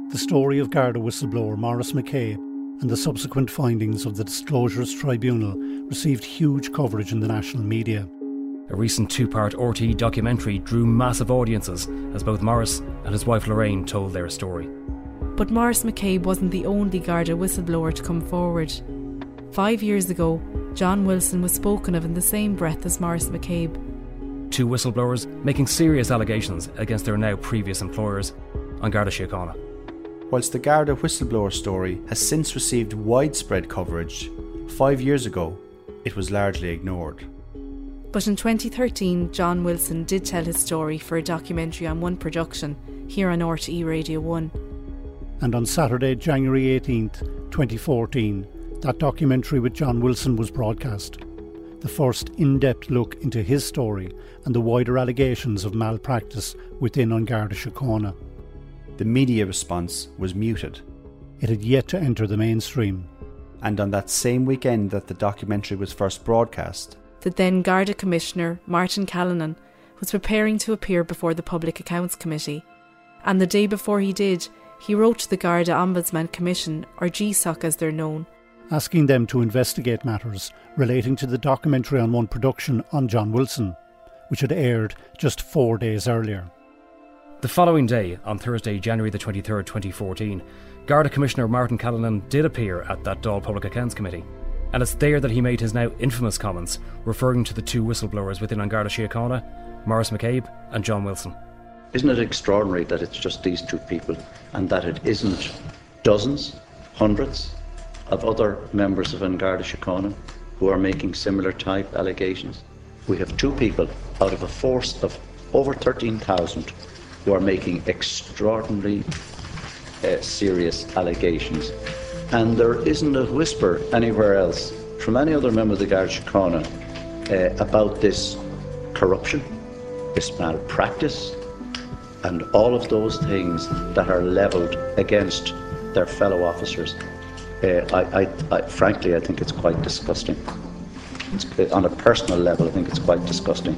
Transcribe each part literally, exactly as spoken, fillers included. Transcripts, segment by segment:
The story of Garda whistleblower Maurice McCabe and the subsequent findings of the Disclosures Tribunal received huge coverage in the national media. A recent two-part R T E documentary drew massive audiences as both Maurice and his wife Lorraine told their story. But Maurice McCabe wasn't the only Garda whistleblower to come forward. Five years ago, John Wilson was spoken of in the same breath as Maurice McCabe. Two whistleblowers making serious allegations against their now previous employers on Garda Síochána. Whilst the Garda whistleblower story has since received widespread coverage, five years ago it was largely ignored. But in twenty thirteen, John Wilson did tell his story for a documentary on One Production, here on R T E Radio one. And on Saturday, January eighteenth, twenty fourteen, that documentary with John Wilson was broadcast. The first in-depth look into his story and the wider allegations of malpractice within An Garda Síochána. The media response was muted. It had yet to enter the mainstream. And on that same weekend that the documentary was first broadcast, the then Garda Commissioner, Martin Callanan, was preparing to appear before the Public Accounts Committee. And the day before he did, he wrote to the Garda Ombudsman Commission, or G S O C as they're known, asking them to investigate matters relating to the documentary on One Production on John Wilson, which had aired just four days earlier. The following day, on Thursday, January the twenty-third, twenty fourteen, Garda Commissioner Martin Callanan did appear at that Dáil Public Accounts Committee, and it's there that he made his now infamous comments referring to the two whistleblowers within An Garda Síochána, Maurice McCabe and John Wilson. Isn't it extraordinary that it's just these two people and that it isn't dozens, hundreds of other members of An Garda Síochána who are making similar type allegations? We have two people out of a force of over thirteen thousand who are making extraordinarily uh, serious allegations. And there isn't a whisper anywhere else from any other member of the Garda Síochána uh, about this corruption, this malpractice, and all of those things that are levelled against their fellow officers. Uh, I, I, I, frankly, I think it's quite disgusting. It's, on a personal level, I think it's quite disgusting.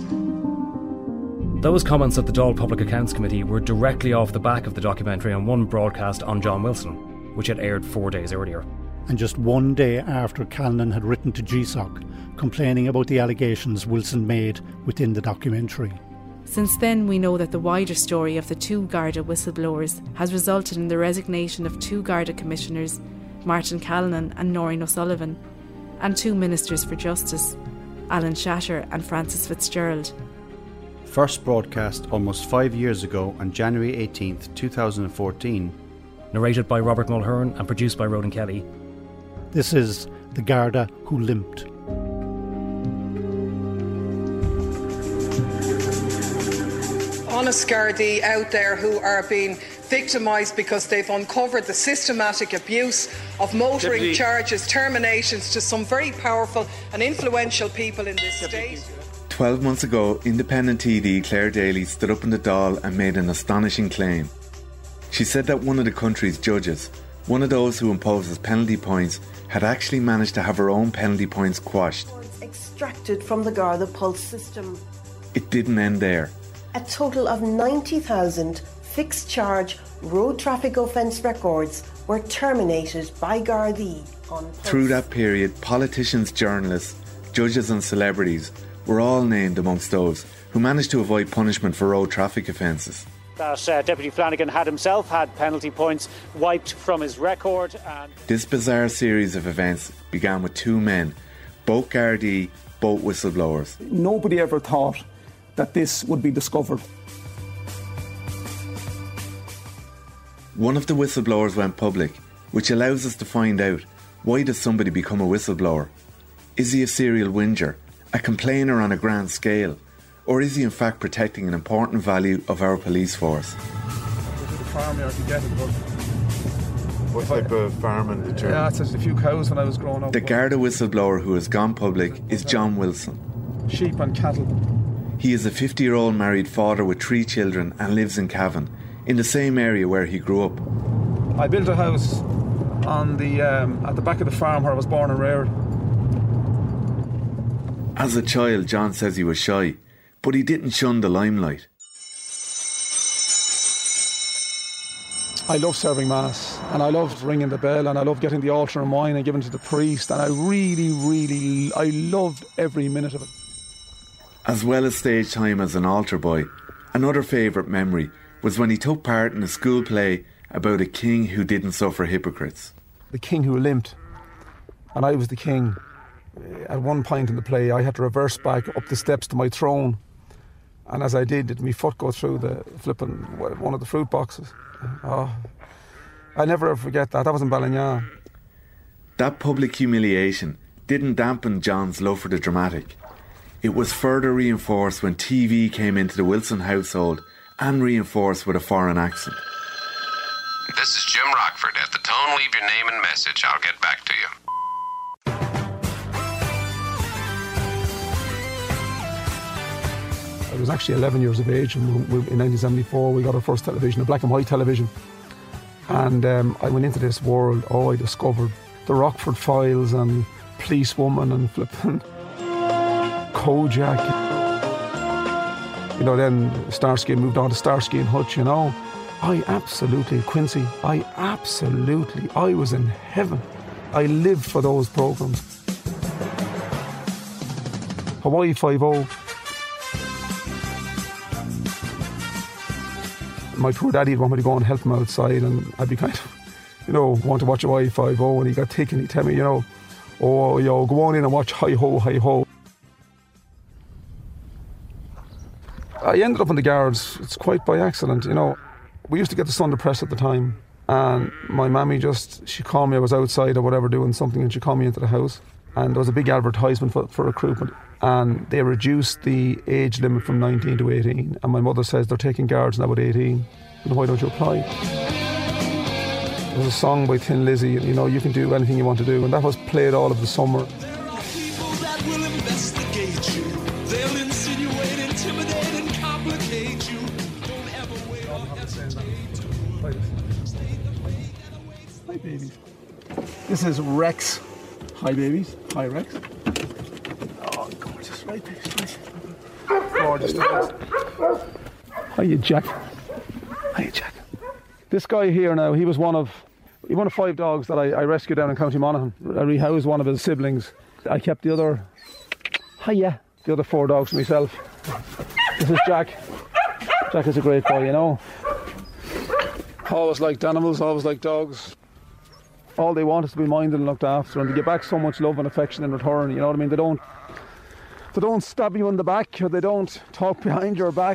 Those comments at the Dáil Public Accounts Committee were directly off the back of the documentary on One broadcast on John Wilson, which had aired four days earlier. And just one day after Callanan had written to G S O C complaining about the allegations Wilson made within the documentary. Since then, we know that the wider story of the two Garda whistleblowers has resulted in the resignation of two Garda commissioners, Martin Callanan and Noreen O'Sullivan, and two Ministers for Justice, Alan Shatter and Francis Fitzgerald. First broadcast almost five years ago on January eighteenth, twenty fourteen. Narrated by Robert Mulhern and produced by Ronan Kelly. This is The Garda Who Limped. Honest Gardaí out there who are being victimised because they've uncovered the systematic abuse of motoring Deputy. charges, terminations to some very powerful and influential people in this Deputy. state. Twelve months ago, independent T D Claire Daly stood up in the Dáil and made an astonishing claim. She said that one of the country's judges, one of those who imposes penalty points, had actually managed to have her own penalty points quashed. Extracted from the Garda Pulse system. It didn't end there. A total of ninety thousand fixed charge road traffic offence records were terminated by Gardaí on Pulse. Through that period, politicians, journalists, judges and celebrities were all named amongst those who managed to avoid punishment for road traffic offences. That uh, Deputy Flanagan had himself had penalty points wiped from his record. And this bizarre series of events began with two men, both Gardaí, both whistleblowers. Nobody ever thought that this would be discovered. One of the whistleblowers went public, which allows us to find out, why does somebody become a whistleblower? Is he a serial whinger, a complainer on a grand scale, or is he in fact protecting an important value of our police force? What type of farming did you? Yeah, it's a few cows when I was growing up. The Garda whistleblower who has gone public is John Wilson. Sheep and cattle. He is a fifty-year-old married father with three children and lives in Cavan, in the same area where he grew up. I built a house on the um, at the back of the farm where I was born and reared. As a child, John says he was shy, but he didn't shun the limelight. I love serving Mass, and I love ringing the bell, and I love getting the altar in wine and giving it to the priest, and I really, really, I loved every minute of it. As well as stage time as an altar boy, another favourite memory was when he took part in a school play about a king who didn't suffer hypocrites. The king who limped, and I was the king. At one point in the play, I had to reverse back up the steps to my throne, and as I did, did my foot go through the flipping one of the fruit boxes. Oh, I never ever forget that. That was in Ballinyan. That public humiliation didn't dampen John's love for the dramatic. It was further reinforced when T V came into the Wilson household, and reinforced with a foreign accent. This is Jim Rockford. At the tone, leave your name and message. I'll get back to you. I was actually eleven years of age, and we, in nineteen seventy-four we got our first television, a black and white television. And um, I went into this world. Oh, I discovered the Rockford Files and Policewoman and flipping Kojak. You know, then Starsky moved on to Starsky and Hutch, you know. I absolutely, Quincy, I absolutely, I was in heaven. I lived for those programmes. Hawaii Five-O. My poor daddy would want me to go and help him outside, and I'd be kind of, you know, want to watch Hawaii Five-O, and he got thick and he'd tell me, you know, oh, yo, go on in and watch Hi-Ho, Hi-Ho. I ended up in the Guards, it's quite by accident, you know. We used to get the Sunday Press at the time, and my mammy just, she called me, I was outside or whatever doing something, and she called me into the house, and there was a big advertisement for, for recruitment, and they reduced the age limit from nineteen to eighteen, and my mother says they're taking Guards now at eighteen, and why don't you apply? There was a song by Thin Lizzy, you know, you can do anything you want to do, and that was played all of the summer. Hi, babies. This is Rex. Hi, babies. Hi, Rex. Oh, gorgeous. Right, babies. Right. Gorgeous. Hiya, Jack. Hiya, Jack. This guy here now, he was one of one of five dogs that I, I rescued down in County Monaghan. I rehoused one of his siblings. I kept the other, hiya, the other four dogs for myself. This is Jack. Jack is a great boy, you know. Always liked animals, always liked dogs. All they want is to be minded and looked after, and they get back so much love and affection in return, you know what I mean? They don't they don't stab you in the back, or they don't talk behind your back.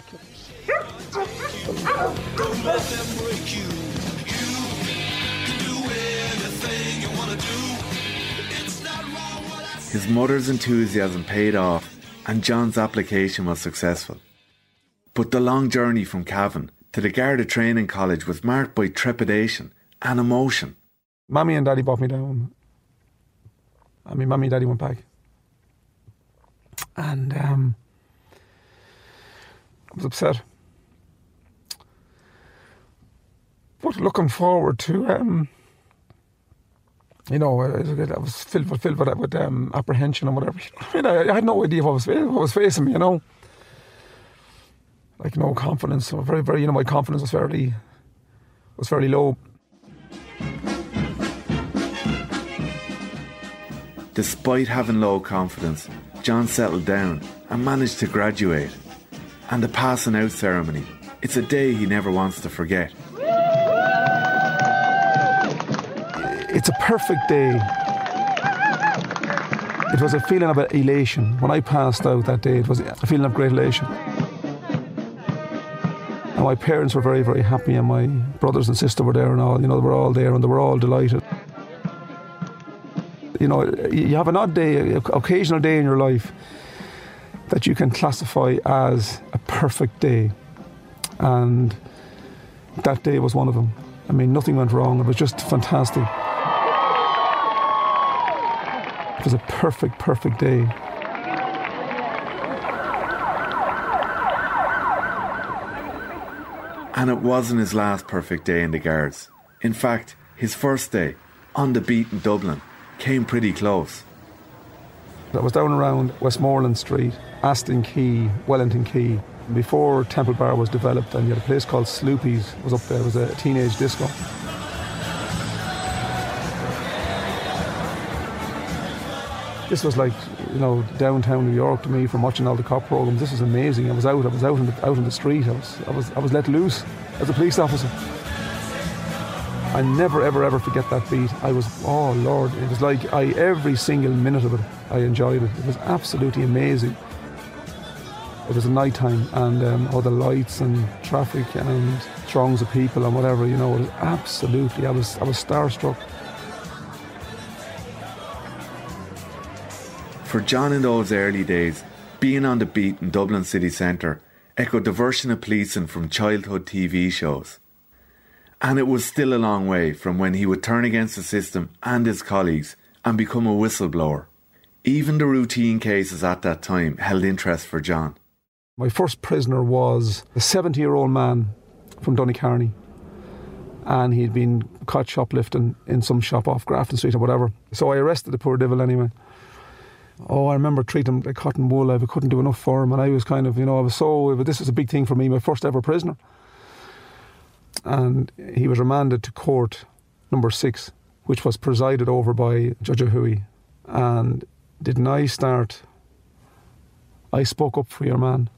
His mother's enthusiasm paid off, and John's application was successful. But the long journey from Cavan to the Garda Training College was marked by trepidation and emotion. Mammy and Daddy brought me down. I mean, Mammy and Daddy went back. And um, I was upset. But looking forward to, um, you know, I was filled with, filled with, with um, apprehension and whatever. I mean, I, I had no idea what was, what was facing me, you know. Like, no confidence. So very, very, you know, my confidence was fairly, was fairly low. Despite having low confidence, John settled down and managed to graduate. And the passing out ceremony, it's a day he never wants to forget. It's a perfect day. It was a feeling of elation. When I passed out that day, it was a feeling of great elation. And my parents were very, very happy, and my brothers and sister were there and all, you know, they were all there and they were all delighted. You know, you have an odd day, an occasional day in your life that you can classify as a perfect day. And that day was one of them. I mean, nothing went wrong. It was just fantastic. It was a perfect, perfect day. And it wasn't his last perfect day in the Guards. In fact, his first day, on the beat in Dublin, came pretty close. I was down around Westmoreland Street, Aston Quay, Wellington Quay, Before Temple Bar was developed, and you had a place called Sloopy's was up there. It was a teenage disco. This was like, you know, downtown New York to me from watching all the cop programs. This was amazing. I was out. I was out in the, out in the street. I was, I was, I was let loose as a police officer. I never, ever, ever forget that beat. I was, oh Lord, it was like I every single minute of it, I enjoyed it. It was absolutely amazing. It was a night time, and um, all the lights and traffic and throngs of people and whatever, you know, it was absolutely, I was, I was starstruck. For John in those early days, being on the beat in Dublin city centre echoed the version of policing from childhood T V shows. And it was still a long way from when he would turn against the system and his colleagues and become a whistleblower. Even the routine cases at that time held interest for John. My first prisoner was a seventy-year-old man from Donnycarney, and he'd been caught shoplifting in some shop off Grafton Street or whatever. So I arrested the poor devil anyway. Oh, I remember treating him like cotton wool. I couldn't do enough for him, and I was kind of, you know, I was so, this was a big thing for me, my first ever prisoner. And he was remanded to court number six, which was presided over by Judge O'Huey. And didn't I start, I spoke up for your man.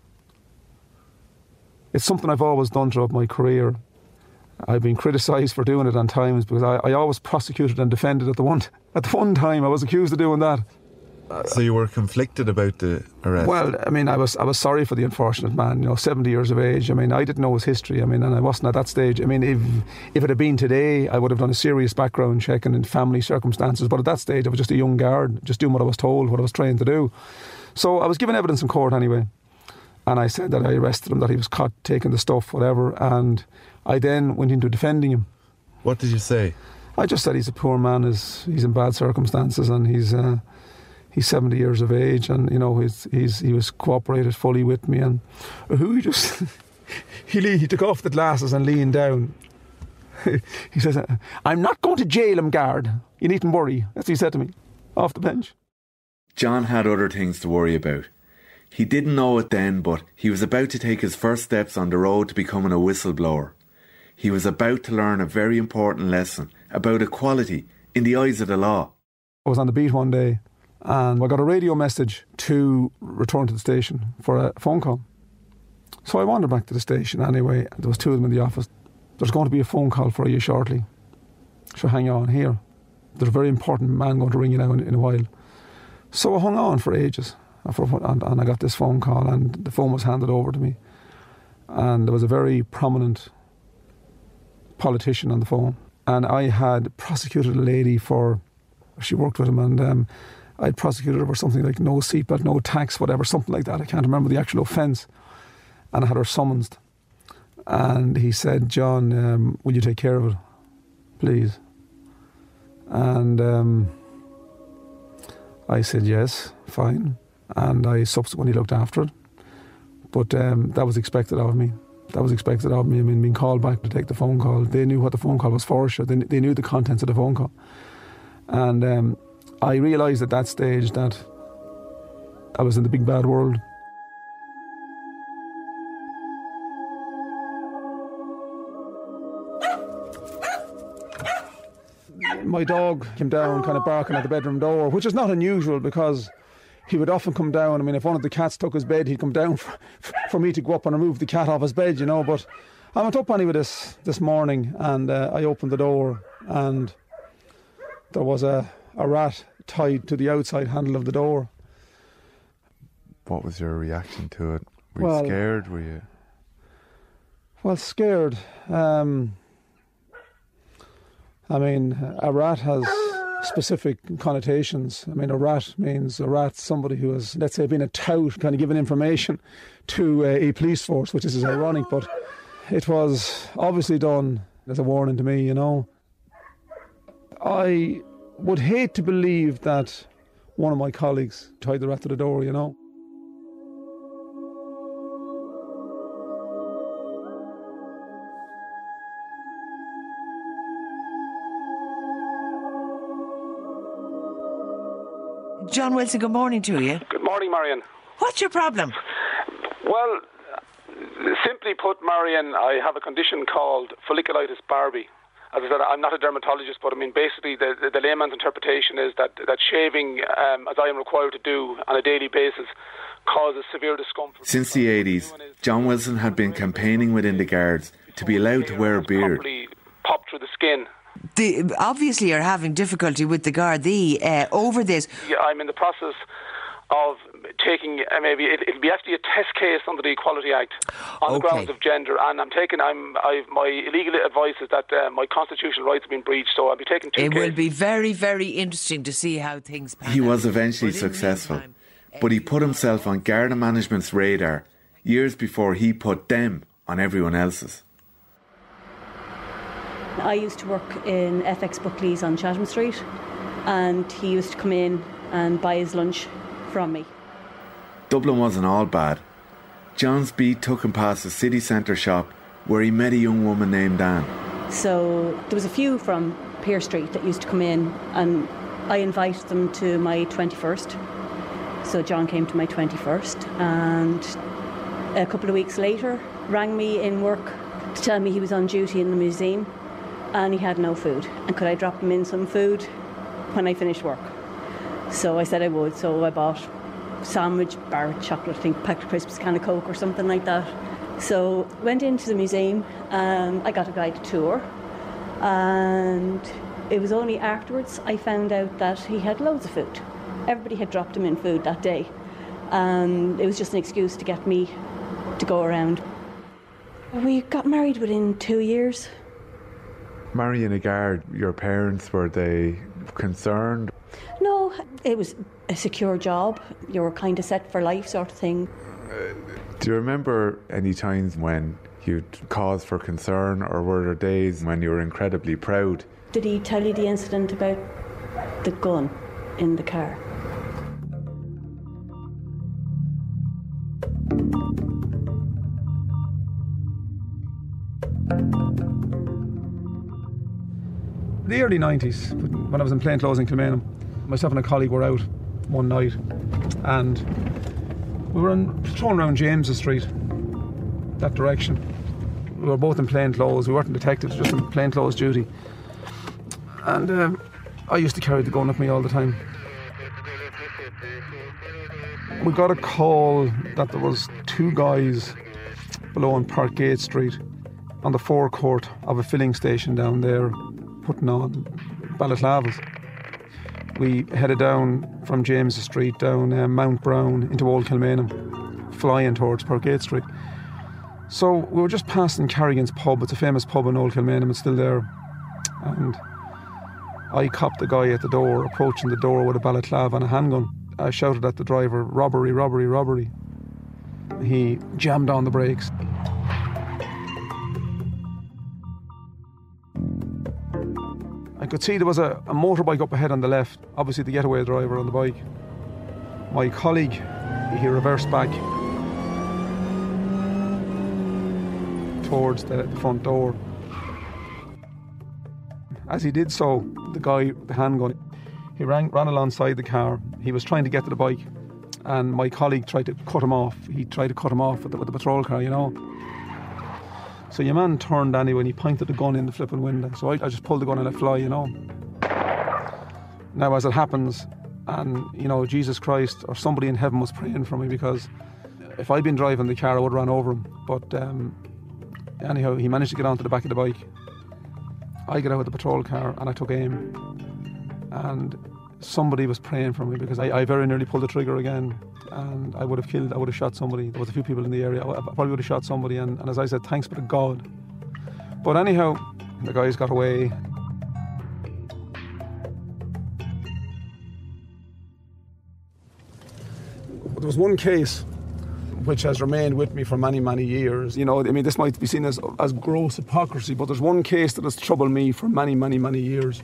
It's something I've always done throughout my career. I've been criticised for doing it on times because I, I always prosecuted and defended at the one at the one time. I was accused of doing that. So you were conflicted about the arrest? Well, I mean, I was I was sorry for the unfortunate man, you know, seventy years of age. I mean, I didn't know his history. I mean, and I wasn't at that stage. I mean, if if it had been today, I would have done a serious background check and in family circumstances. But at that stage, I was just a young guard, just doing what I was told, what I was trained to do. So I was given evidence in court anyway. And I said that I arrested him, that he was caught taking the stuff, whatever. And I then went into defending him. What did you say? I just said he's a poor man, he's, he's in bad circumstances, and he's... Uh, He's seventy years of age, and you know he's he's he was cooperated fully with me, and who he just he he took off the glasses and leaned down. He says, "I'm not going to jail him, guard. You needn't worry." That's what he said to me, off the bench. John had other things to worry about. He didn't know it then, but he was about to take his first steps on the road to becoming a whistleblower. He was about to learn a very important lesson about equality in the eyes of the law. I was on the beat one day, and I got a radio message to return to the station for a phone call. So I wandered back to the station anyway. There was two of them in the office. There's going to be a phone call for you shortly. So hang on here. There's a very important man going to ring you now in, in a while. So I hung on for ages. And, and I got this phone call, and the phone was handed over to me. And there was a very prominent politician on the phone. And I had prosecuted a lady for... She worked with him, and... Um, I'd prosecuted her for something like no seatbelt, no tax, whatever, something like that. I can't remember the actual offence. And I had her summoned. And he said, "John, um, will you take care of it, please?" And um, I said, "Yes, fine." And I subsequently looked after it. But um, that was expected of me. That was expected of me. I mean, being called back to take the phone call. They knew what the phone call was for, sure. They, they knew the contents of the phone call. And... Um, I realised at that stage that I was in the big bad world. My dog came down kind of barking at the bedroom door, which is not unusual because he would often come down. I mean, if one of the cats took his bed, he'd come down for, for me to go up and remove the cat off his bed, you know. But I went up anyway this, this morning, and uh, I opened the door, and there was a... a rat tied to the outside handle of the door. What was your reaction to it? Were well, you scared? Were you? Well, scared. Um, I mean, a rat has specific connotations. I mean, a rat means a rat, somebody who has, let's say, been a tout, kind of given information to uh, a police force, which is ironic, but it was obviously done as a warning to me, you know. I would hate to believe that one of my colleagues tied the rat to the door, you know. John Wilson, good morning to you. Good morning, Marion. What's your problem? Well, simply put, Marion, I have a condition called folliculitis Barbie. As I said, I'm not a dermatologist, but I mean, basically, the, the, the layman's interpretation is that, that shaving, um, as I am required to do on a daily basis, causes severe discomfort. Since the eighties, John Wilson had been campaigning within the Guards to be allowed to wear a beard. Pop through the skin. The, obviously, you're having difficulty with the Gardaí uh, over this. Yeah, I'm in the process of taking uh, maybe it, it'll be actually a test case under the Equality Act on okay. the grounds of gender, and I'm taking I'm I've my legal advice is that uh, my constitutional rights have been breached, so I'll be taking two it cases. Will be very very interesting to see how things pan He out. was eventually successful, but he put himself on Garda management's radar years before he put them on everyone else's. I used to work in F X Buckley's on Chatham Street, and he used to come in and buy his lunch from me. Dublin wasn't all bad. John's beat took him past a city centre shop where he met a young woman named Anne. So there was a few from Pearse Street that used to come in, and I invited them to my twenty-first. So John came to my twenty-first, and a couple of weeks later rang me in work to tell me he was on duty in the museum and he had no food, and could I drop him in some food when I finished work. So I said I would, so I bought sandwich, bar of chocolate, I think packed of crisps, can of Coke or something like that. So went into the museum and I got a guided tour, and it was only afterwards I found out that he had loads of food. Everybody had dropped him in food that day, and it was just an excuse to get me to go around. We got married within two years. Marrying a guard, your parents, were they concerned? No, it was a secure job. You were kind of set for life sort of thing. Uh, do you remember any times when you'd cause for concern, or were there days when you were incredibly proud? Did he tell you the incident about the gun in the car? The early nineties, when I was in plain clothes in Kilmainham, myself and a colleague were out one night, and we were in, strolling around James's Street, that direction. We were both in plain clothes. We weren't detectives, just in plain clothes duty. And um, I used to carry the gun with me all the time. We got a call that there was two guys below on Parkgate Street on the forecourt of a filling station down there, putting on balaclavas. We headed down from James's Street down uh, Mount Brown into Old Kilmainham, flying towards Parkgate Street. So we were just passing Carrigan's pub. It's a famous pub in Old Kilmainham, it's still there. And I copped the guy at the door, approaching the door with a balaclava and a handgun. I shouted at the driver, "Robbery, robbery, robbery." He jammed on the brakes. I could see there was a, a motorbike up ahead on the left, obviously the getaway driver on the bike. My colleague, he reversed back towards the, the front door. As he did so, the guy with the handgun, he ran, ran alongside the car. He was trying to get to the bike, and my colleague tried to cut him off. He tried to cut him off with the, with the patrol car, you know. So your man turned anyway and he pointed the gun in the flipping window. So I, I just pulled the gun and let fly, you know. Now, as it happens, and, you know, Jesus Christ or somebody in heaven was praying for me, because if I'd been driving the car, I would have ran over him. But um, anyhow, he managed to get onto the back of the bike. I got out of the patrol car and I took aim. And somebody was praying for me, because I, I very nearly pulled the trigger again, and I would have killed, I would have shot somebody. There was a few people in the area. I probably would have shot somebody, and, and as I said, thanks be to God. But anyhow, the guys got away. There was one case which has remained with me for many, many years. You know, I mean, this might be seen as, as gross hypocrisy, but there's one case that has troubled me for many, many, many years.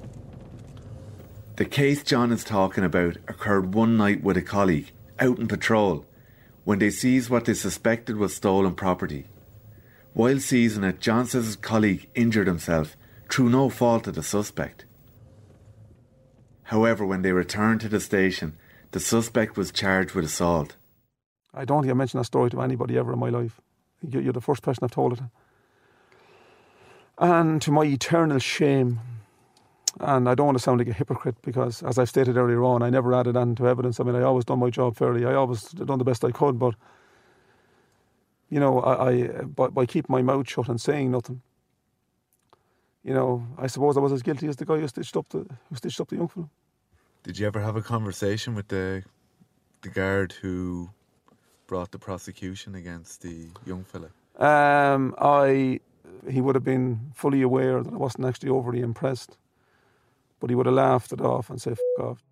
The case John is talking about occurred one night with a colleague, out on patrol, when they seized what they suspected was stolen property. While seizing it, John says his colleague injured himself through no fault of the suspect. However, when they returned to the station, the suspect was charged with assault. I don't think I mentioned that story to anybody ever in my life. You're the first person I've told it to. And to my eternal shame, and I don't want to sound like a hypocrite because, as I've stated earlier on, I never added on to evidence. I mean, I always done my job fairly. I always done the best I could, but, you know, I, I by, by keeping my mouth shut and saying nothing, you know, I suppose I was as guilty as the guy who stitched up the, who stitched up the young fellow. Did you ever have a conversation with the the guard who brought the prosecution against the young fella? Um, I, he would have been fully aware that I wasn't actually overly impressed. But he would have laughed it off and said, "F*** off."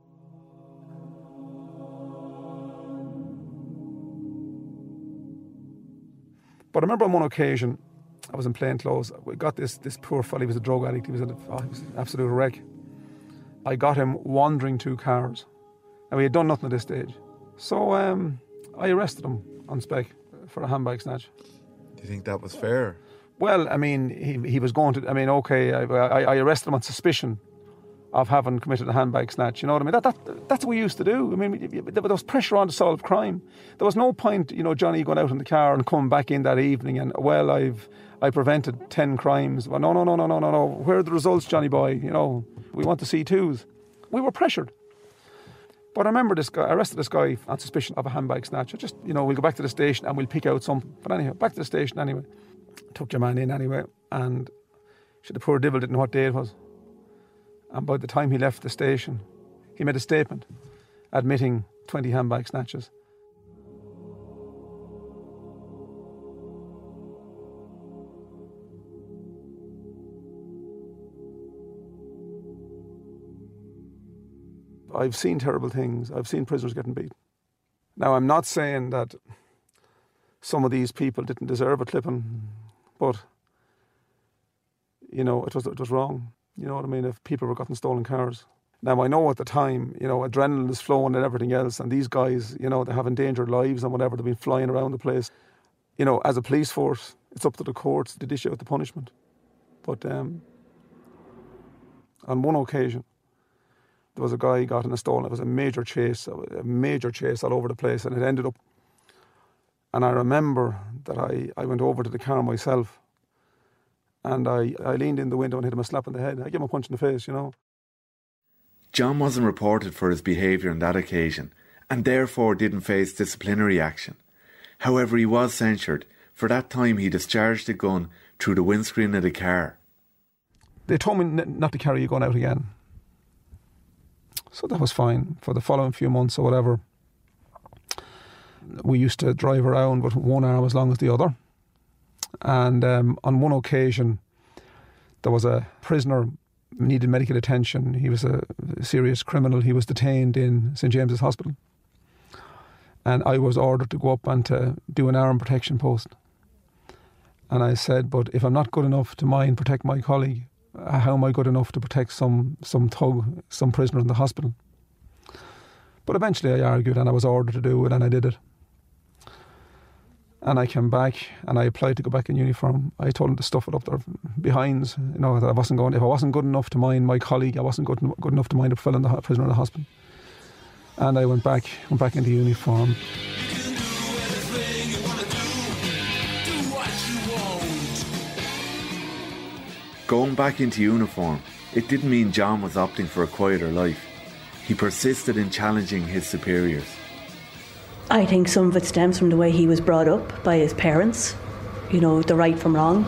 But I remember on one occasion, I was in plain clothes. We got this this poor fella, he was a drug addict, he was, a, oh, he was an absolute wreck. I got him wandering two cars. And we had done nothing at this stage. So um, I arrested him on spec for a handbag snatch. Do you think that was fair? Well, I mean, he he was going to, I mean, okay, I, I, I arrested him on suspicion of having committed a handbag snatch, you know what I mean? That, that That's what we used to do. I mean, there was pressure on to solve crime. There was no point, you know, Johnny going out in the car and coming back in that evening and, well, I've I prevented ten crimes. Well, no, no, no, no, no, no, no. Where are the results, Johnny boy? You know, we want to see twos. We were pressured. But I remember this guy, I arrested this guy on suspicion of a handbag snatch. I just, you know, we'll go back to the station and we'll pick out something. But anyhow, back to the station anyway. Took your man in anyway, and shit, the poor devil didn't know what day it was. And by the time he left the station, he made a statement admitting twenty handbag snatches. I've seen terrible things. I've seen prisoners getting beat. Now, I'm not saying that some of these people didn't deserve a clipping, but, you know, it was it was wrong. You know what I mean? If people were getting stolen cars. Now, I know at the time, you know, adrenaline is flowing and everything else, and these guys, you know, they have endangered lives and whatever, they've been flying around the place. You know, as a police force, it's up to the courts to dish out the punishment. But um, on one occasion, there was a guy who got in a stolen, it was a major chase, a major chase all over the place, and it ended up, and I remember that I, I went over to the car myself, and I, I leaned in the window and hit him a slap on the head. I gave him a punch in the face, you know. John wasn't reported for his behaviour on that occasion, and therefore didn't face disciplinary action. However, he was censured. For that time, he discharged a gun through the windscreen of the car. They told me n- not to carry a gun out again. So that was fine for the following few months or whatever. We used to drive around with one arm as long as the other. And um, on one occasion, there was a prisoner who needed medical attention. He was a serious criminal. He was detained in Saint James's Hospital. And I was ordered to go up and to do an arm protection post. And I said, but if I'm not good enough to mind protect my colleague, how am I good enough to protect some some thug, some prisoner in the hospital? But eventually I argued and I was ordered to do it, and I did it. And I came back and I applied to go back in uniform. I told him to stuff it up their behinds, you know, that I wasn't going, if I wasn't good enough to mind my colleague, I wasn't good, good enough to mind a fellow in the prisoner in the hospital. And I went back, went back into uniform. Going back into uniform, it didn't mean John was opting for a quieter life. He persisted in challenging his superiors. I think some of it stems from the way he was brought up by his parents, you know, the right from wrong.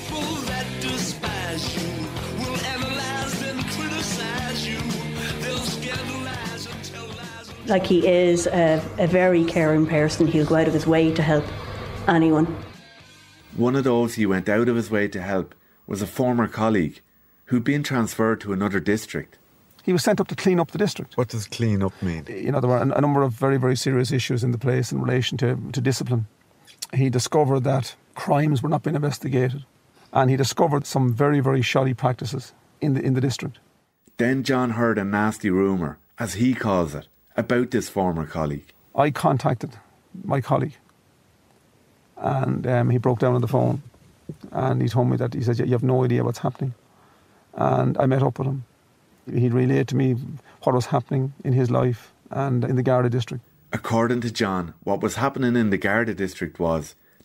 Like, he is a, a very caring person. He'll go out of his way to help anyone. One of those he went out of his way to help was a former colleague who'd been transferred to another district. He was sent up to clean up the district. What does clean up mean? You know, there were a, a number of very, very serious issues in the place in relation to, to discipline. He discovered that crimes were not being investigated, and he discovered some very, very shoddy practices in the in the district. Then John heard a nasty rumour, as he calls it, about this former colleague. I contacted my colleague, and um, he broke down on the phone, and he told me that, he said, you have no idea what's happening. And I met up with him. He relayed to me what was happening in his life and in the Garda district. According to John, what was happening in the Garda district was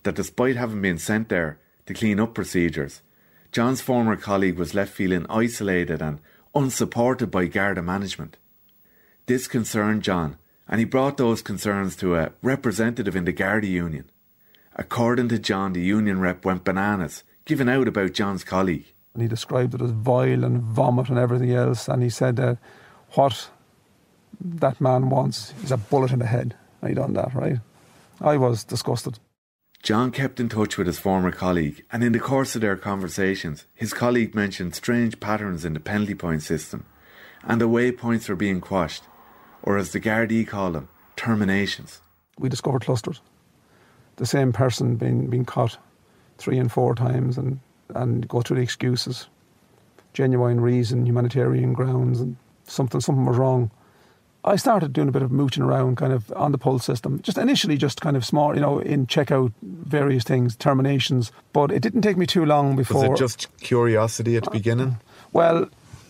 that despite having been sent there to clean up procedures, John's former colleague was left feeling isolated and unsupported by Garda management. This concerned John, and he brought those concerns to a representative in the Garda union. According to John, the union rep went bananas, giving out about John's colleague. And he described it as vile and vomit and everything else, and he said that what that man wants is a bullet in the head. And he done that, right? I was disgusted. John kept in touch with his former colleague, and in the course of their conversations, his colleague mentioned strange patterns in the penalty point system and the way points were being quashed, or as the Gardaí call them, terminations. We discovered clusters. The same person being being caught three and four times and, and go through the excuses. Genuine reason, humanitarian grounds, and something something was wrong. I started doing a bit of mooching around kind of on the pulse system. Just initially just kind of small, you know, in check out various things, terminations. But it didn't take me too long before... Was it just curiosity at the beginning? Well,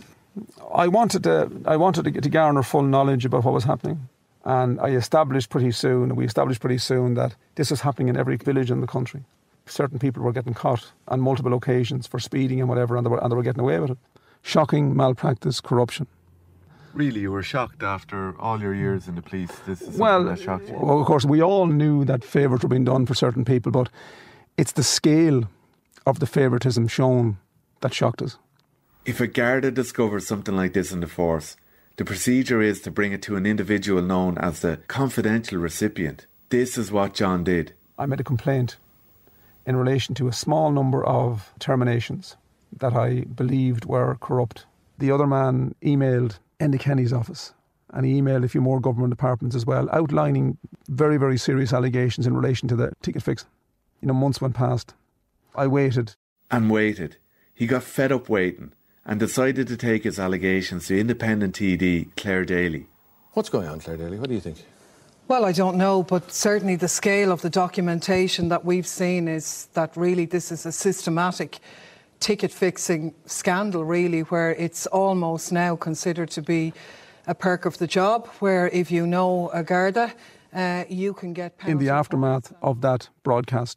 I wanted to I wanted to, get, to garner full knowledge about what was happening. And I established pretty soon, we established pretty soon that this was happening in every village in the country. Certain people were getting caught on multiple occasions for speeding and whatever, and they were, and they were getting away with it. Shocking malpractice, corruption. Really, you were shocked after all your years in the police? This is something well, that shocked you? Well, of course, we all knew that favours were being done for certain people, but it's the scale of the favouritism shown that shocked us. If a Garda discovers something like this in the force, the procedure is to bring it to an individual known as the confidential recipient. This is what John did. I made a complaint in relation to a small number of terminations that I believed were corrupt. The other man emailed Enda Kenny's office, and he emailed a few more government departments as well, outlining very, very serious allegations in relation to the ticket fix. You know, months went past. I waited. And waited. He got fed up waiting and decided to take his allegations to independent T D Claire Daly. What's going on, Claire Daly? What do you think? Well, I don't know, but certainly the scale of the documentation that we've seen is that really this is a systematic ticket-fixing scandal, really, where it's almost now considered to be a perk of the job, where if you know a Garda, uh, you can get penalty. In the aftermath of that broadcast,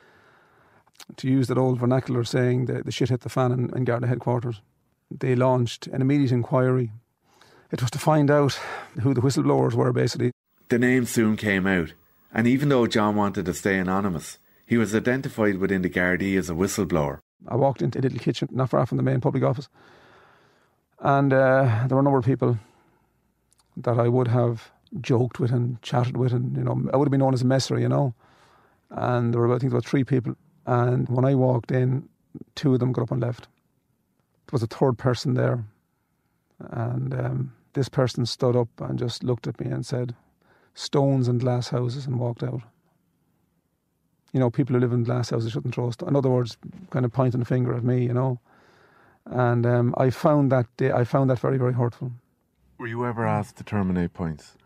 to use that old vernacular saying, the, the shit hit the fan in, in Garda headquarters. They launched an immediate inquiry. It was to find out who the whistleblowers were, basically. The name soon came out, and even though John wanted to stay anonymous, he was identified within the Gardaí as a whistleblower. I walked into a little kitchen not far from the main public office, and uh, there were a number of people that I would have joked with and chatted with, and you know, I would have been known as a messer, you know. And there were, I think, there were three people. And when I walked in, two of them got up and left. There was a third person there, and um, this person stood up and just looked at me and said, "Stones and glass houses," and walked out. You know, people who live in glass houses shouldn't throw stones. In other words, kind of pointing a finger at me, you know. And um, I found that day, I found that very, very hurtful. Were you ever asked to terminate points?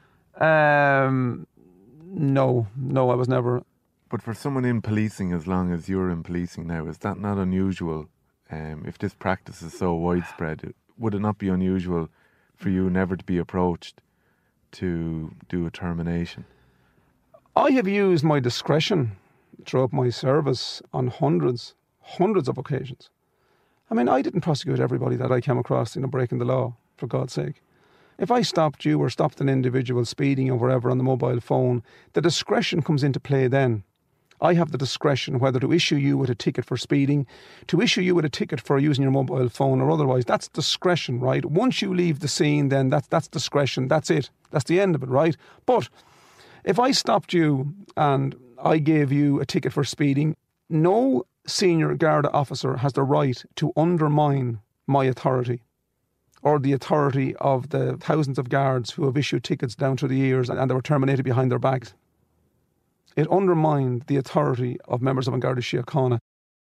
Um, no, no, I was never. But for someone in policing, as long as you're in policing now, is that not unusual? Um, if this practice is so widespread, would it not be unusual for you never to be approached to do a termination? I have used my discretion throughout my service on hundreds, hundreds of occasions. I mean, I didn't prosecute everybody that I came across, you know, breaking the law, for God's sake. If I stopped you or stopped an individual speeding or wherever on the mobile phone, the discretion comes into play then. I have the discretion whether to issue you with a ticket for speeding, to issue you with a ticket for using your mobile phone or otherwise. That's discretion, right? Once you leave the scene, then that's, that's discretion. That's it. That's the end of it, right? But if I stopped you and I gave you a ticket for speeding, no senior Garda officer has the right to undermine my authority or the authority of the thousands of guards who have issued tickets down through the years and they were terminated behind their backs. It undermined the authority of members of An Garda Síochána.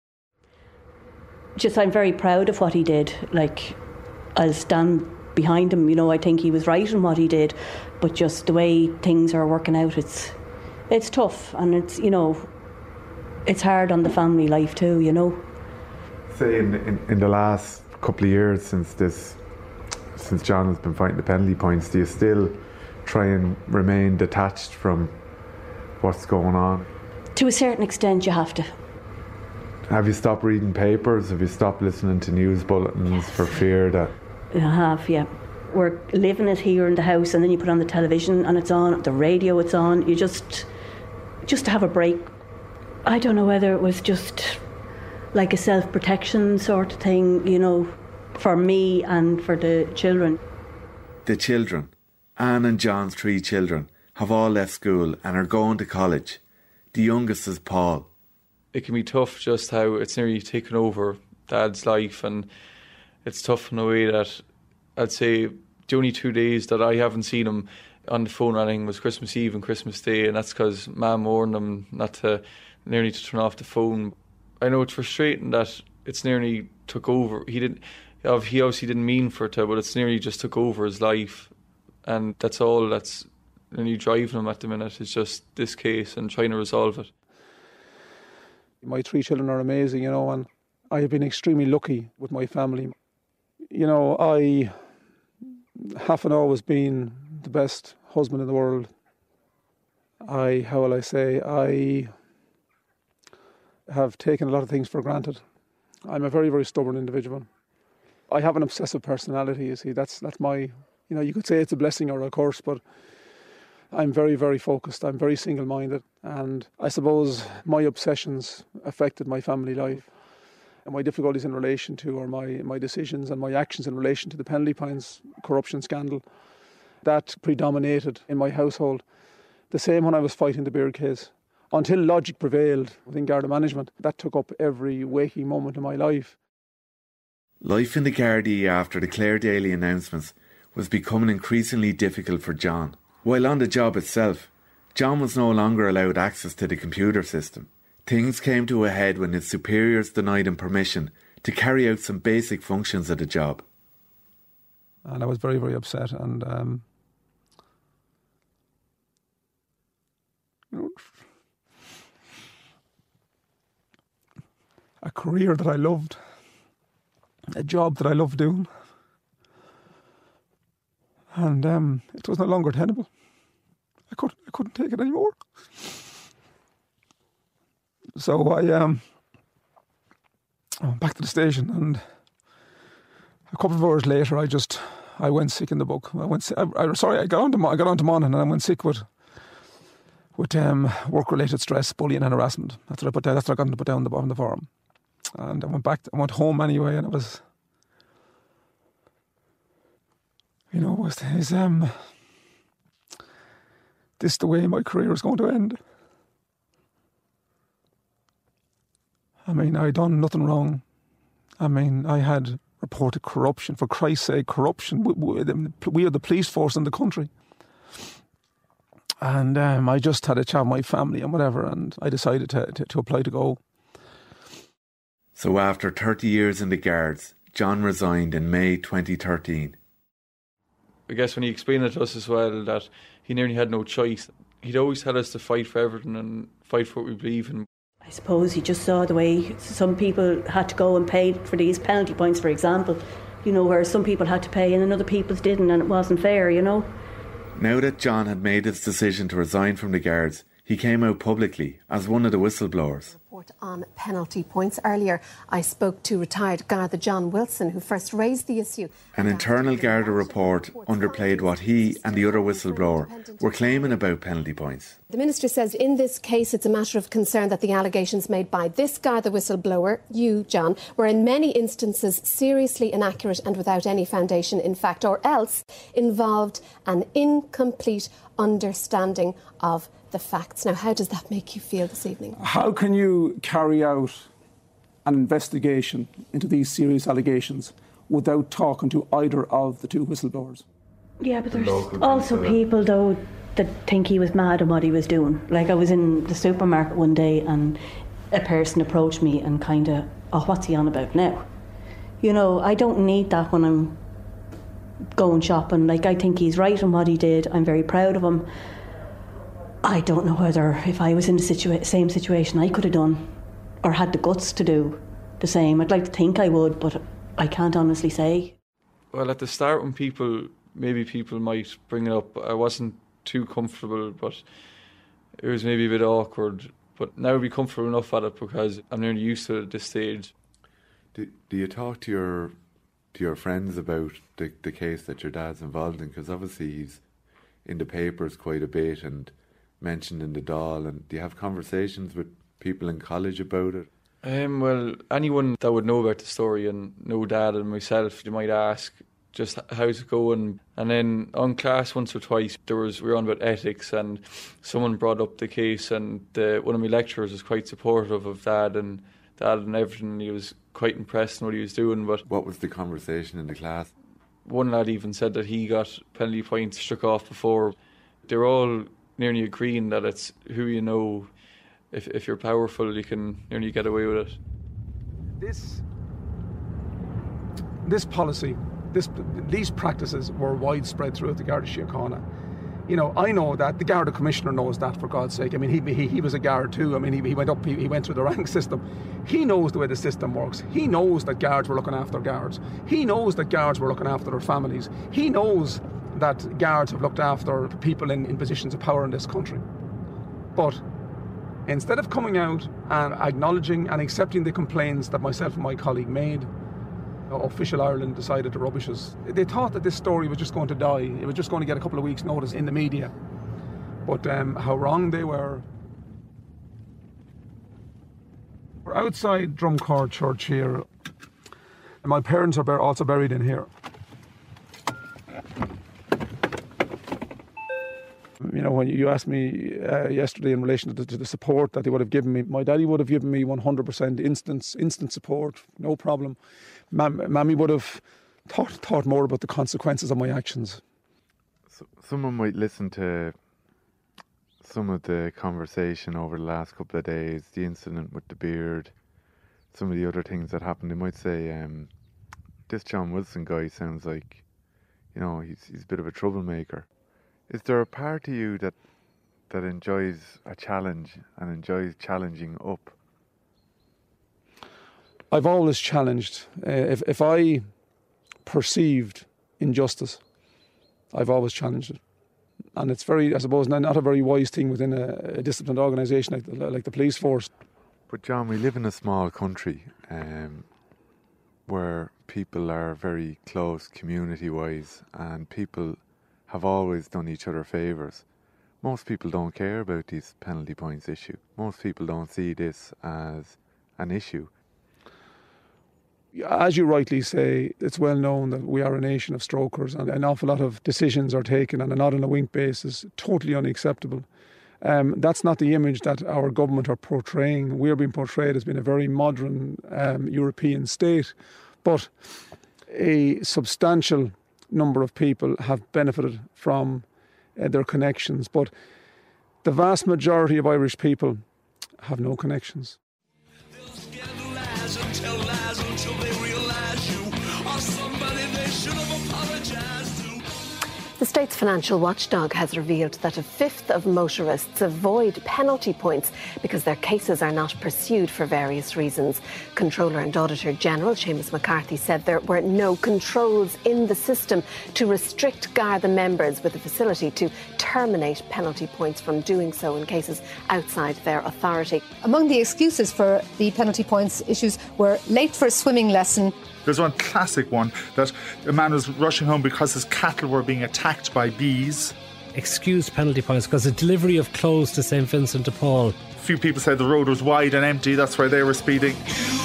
Just, I'm very proud of what he did. Like, I'll stand behind him. You know, I think he was right in what he did, but just the way things are working out, it's it's tough, and it's, you know, it's hard on the family life too, you know. Say in, in, in the last couple of years since this, since John has been fighting the penalty points, do you still try and remain detached from what's going on? To a certain extent, you have to. Have you stopped reading papers? Have you stopped listening to news bulletins for fear that... I have, yeah. We're living it here in the house, and then you put on the television and it's on, the radio it's on. You just, just to have a break. I don't know whether it was just like a self-protection sort of thing, you know, for me and for the children. The children, Anne and John's three children, have all left school and are going to college. The youngest is Paul. It can be tough just how it's nearly taken over Dad's life, and it's tough in a way that I'd say the only two days that I haven't seen him on the phone or anything was Christmas Eve and Christmas Day, and that's because Mum warned him not to, nearly to turn off the phone. I know it's frustrating that it's nearly took over. He didn't, he obviously didn't mean for it to, but it's nearly just took over his life, and that's all that's nearly driving him at the minute. It's just this case and trying to resolve it. My three children are amazing, you know, and I have been extremely lucky with my family. You know, I haven't always been the best husband in the world. I, how will I say, I have taken a lot of things for granted. I'm a very, very stubborn individual. I have an obsessive personality, you see. That's that's my, you know, you could say it's a blessing or a curse, but I'm very, very focused. I'm very single-minded. And I suppose my obsessions affected my family life. And my difficulties in relation to, or my, my decisions and my actions in relation to the Penalty Points corruption scandal, that predominated in my household. The same when I was fighting the Beard case. Until logic prevailed within Garda management, that took up every waking moment of my life. Life in the Gardaí after the Clare Daly announcements was becoming increasingly difficult for John. While on the job itself, John was no longer allowed access to the computer system. Things came to a head when his superiors denied him permission to carry out some basic functions of the job. And I was very, very upset. And um, you know, a career that I loved, a job that I loved doing, and um, it was no longer tenable. I couldn't, I couldn't take it anymore. So I um, I went back to the station, and a couple of hours later, I just I went sick in the book. I went. I, I sorry, I got onto I got onto Monaghan, and I went sick with with um, work-related stress, bullying, and harassment. That's what I put down. That's what I got to put down on the bottom of the form. And I went back. I went home anyway, and it was, you know, it was, it was um, this is the way my career is going to end. I mean, I done nothing wrong. I mean, I had reported corruption. For Christ's sake, corruption. We, we, we are the police force in the country. And um, I just had a chat with my family and whatever, and I decided to, to, to apply to go. So after thirty years in the Guards, John resigned in May twenty thirteen. I guess when he explained it to us as well, that he nearly had no choice. He'd always had us to fight for everything and fight for what we believe in. I suppose he just saw the way some people had to go and pay for these penalty points, for example, you know, where some people had to pay and other people didn't, and it wasn't fair, you know. Now that John had made his decision to resign from the Guards, he came out publicly as one of the whistleblowers. Report on penalty points. Earlier, I spoke to retired Garda John Wilson, who first raised the issue. An internal Garda report underplayed what he and the other whistleblower were claiming about penalty points. The Minister says in this case it's a matter of concern that the allegations made by this Garda whistleblower, you, John, were in many instances seriously inaccurate and without any foundation in fact, or else involved an incomplete understanding of the facts. Now, how does that make you feel this evening? How can you carry out an investigation into these serious allegations without talking to either of the two whistleblowers? Yeah, but there's also people, though, that think he was mad at what he was doing. Like, I was in the supermarket one day and a person approached me and kind of, oh, what's he on about now? You know, I don't need that when I'm going shopping. Like, I think he's right in what he did. I'm very proud of him. I don't know whether if I was in the situa- same situation I could have done or had the guts to do the same. I'd like to think I would, but I can't honestly say. Well, at the start when people, maybe people might bring it up, I wasn't too comfortable, but it was maybe a bit awkward But now I'd be comfortable enough at it because I'm nearly used to it at this stage. Do, do you talk to your to your friends about the, the case that your dad's involved in? Because obviously he's in the papers quite a bit and mentioned in the Dáil. And do you have conversations with people in college about it? Um, well, anyone that would know about the story and know Dad and myself, they might ask just how's it going. And then on class once or twice, there was we were on about ethics, and someone brought up the case, and the, one of my lecturers was quite supportive of Dad and Dad and everything. He was quite impressed in what he was doing. But what was the conversation in the class? One lad even said that he got penalty points struck off before. They're all nearly agreeing that it's who you know. If if you're powerful, you can nearly get away with it. This this policy, this these practices were widespread throughout the Garda Síochána. You know, I know that the Garda Commissioner knows that, for God's sake. I mean, he he, he was a guard too. I mean, he, he went up, he, he went through the rank system. He knows the way the system works. He knows that guards were looking after guards. He knows that guards were looking after their families. He knows that guards have looked after people in, in positions of power in this country. But instead of coming out and acknowledging and accepting the complaints that myself and my colleague made, Official Ireland decided to rubbish us. They thought that this story was just going to die. It was just going to get a couple of weeks' notice in the media. But um, how wrong they were. We're outside Drumcord Church here. And my parents are also buried in here. You know, when you asked me uh, yesterday in relation to the, to the support that they would have given me, my daddy would have given me one hundred percent instant, instant support, no problem. Mam, Mammy would have thought, thought more about the consequences of my actions. So, someone might listen to some of the conversation over the last couple of days, the incident with the beard, some of the other things that happened. They might say, um, this John Wilson guy sounds like, you know, he's, he's a bit of a troublemaker. Is there a part of you that that enjoys a challenge and enjoys challenging up? I've always challenged. Uh, if if I perceived injustice, I've always challenged it. And it's very, I suppose, not, not a very wise thing within a, a disciplined organisation like the, like the police force. But John, we live in a small country um, where people are very close community-wise, and people have always done each other favours. Most people don't care about this penalty points issue. Most people don't see this as an issue. As you rightly say, it's well known that we are a nation of strokers, and an awful lot of decisions are taken on a nod and a wink basis, totally unacceptable. Um, that's not the image that our government are portraying. We're being portrayed as being a very modern um, European state, but a substantial number of people have benefited from uh, their connections, but the vast majority of Irish people have no connections. The state's financial watchdog has revealed that a fifth of motorists avoid penalty points because their cases are not pursued for various reasons. Controller and Auditor General Seamus McCarthy said there were no controls in the system to restrict Garda members with the facility to terminate penalty points from doing so in cases outside their authority. Among the excuses for the penalty points issues were late for a swimming lesson. There's one classic one that a man was rushing home because his cattle were being attacked by bees. Excused penalty points because the delivery of clothes to Saint Vincent de Paul. A few people said the road was wide and empty, that's why they were speeding.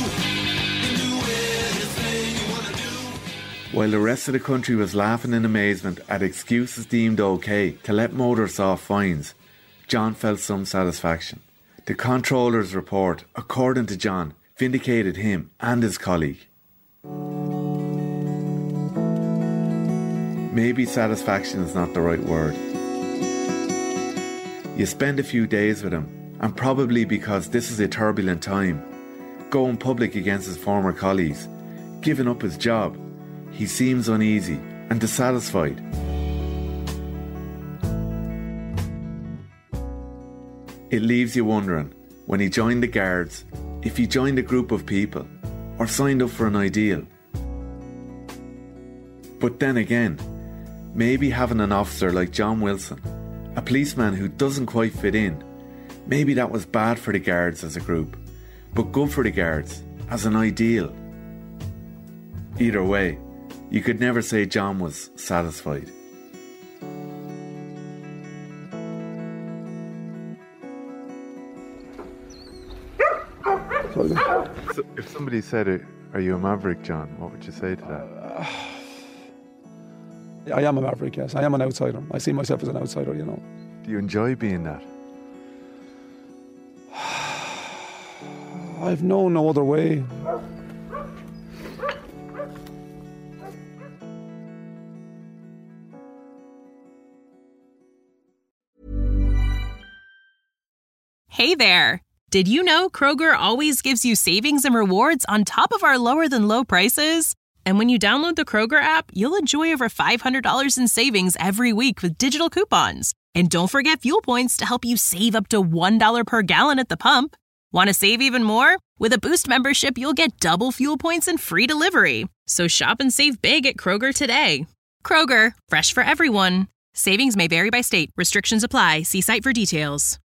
While the rest of the country was laughing in amazement at excuses deemed okay to let motorists off fines, John felt some satisfaction. The controller's report, according to John, vindicated him and his colleague. Maybe satisfaction is not the right word. You spend a few days with him, and probably because this is a turbulent time, going public against his former colleagues, giving up his job, he seems uneasy and dissatisfied. It leaves you wondering, when he joined the Guards, if he joined a group of people or signed up for an ideal. But then again, maybe having an officer like John Wilson, a policeman who doesn't quite fit in, Maybe that was bad for the Guards as a group, but good for the Guards as an ideal. Either way, you could never say John was satisfied. So if somebody said, "Are you a maverick, John?" what would you say to that? Uh, I am a maverick, yes. I am an outsider. I see myself as an outsider, you know. Do you enjoy being that? I've known no other way. Hey there! Did you know Kroger always gives you savings and rewards on top of our lower-than-low prices? And when you download the Kroger app, you'll enjoy over five hundred dollars in savings every week with digital coupons. And don't forget fuel points to help you save up to one dollar per gallon at the pump. Want to save even more? With a Boost membership, you'll get double fuel points and free delivery. So shop and save big at Kroger today. Kroger, fresh for everyone. Savings may vary by state. Restrictions apply. See site for details.